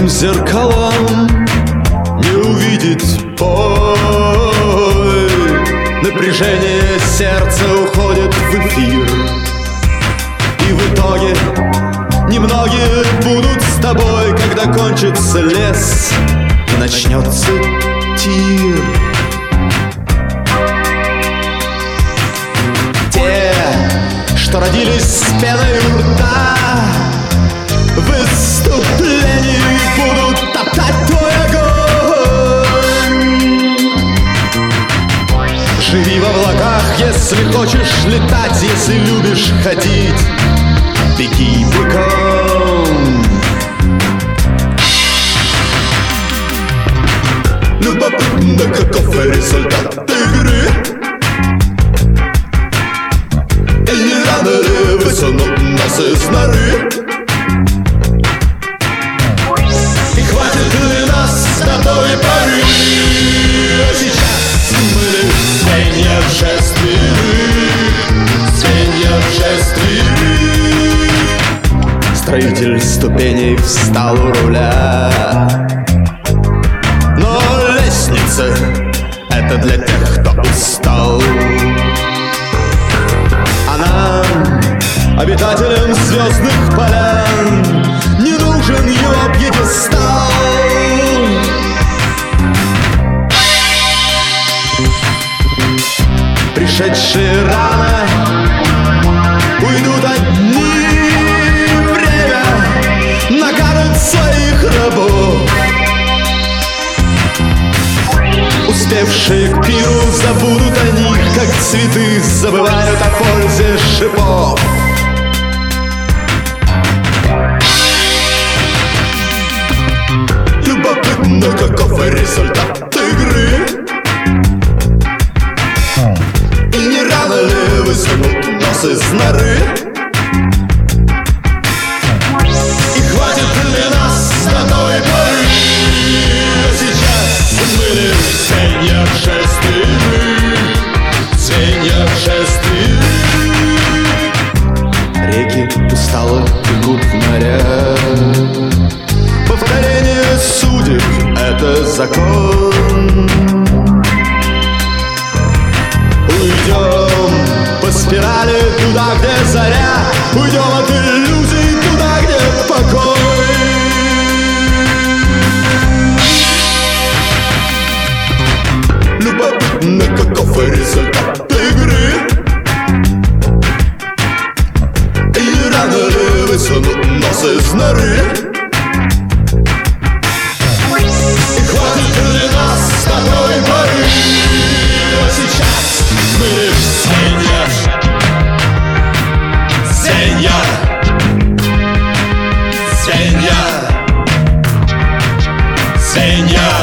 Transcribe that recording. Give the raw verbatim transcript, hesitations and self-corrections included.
тусклым зеркалам не увидеть бой. Напряжение сердца уходит в эфир, и в итоге немногие будут с тобой, когда кончится лес и начнется тир. Те, что родились с пеной у рта, в выступлении будут топтать твой огонь. Живи в облаках, если хочешь летать, если любишь ходить, беги бегом. Любопытно, каков результат игры, и не рано ли высунут нас из норы? И хватит ли нас до той поры? А сейчас мы лишь звенья в шествии, звенья в шествии. Строитель ступеней встал у руля, но лестница — это для тех, кто устал. А нам, обитателям звездных полян, не нужен его пьедестал. Пришедшие рано уйдут одни, время накажет своих рабов. Успевшие к пиру забудут о них, как цветы забывают о пользе шипов. Любопытно, каков результат игры, и не рано ли высунут нос из норы? И хватит ли нас до той поры? Сейчас мы лишь звенья в шествии, звенья в шествии. Реки устало бегут в моря, повторение судеб — это закон. Уйдем по спирали туда, где заря, уйдем от иллюзий туда, где покой. Любопытно, каков результат игры, и не рано ли высунут нос из норы? И хватит ли нас до той поры? А сейчас мы лишь звенья, звенья, звенья, звенья.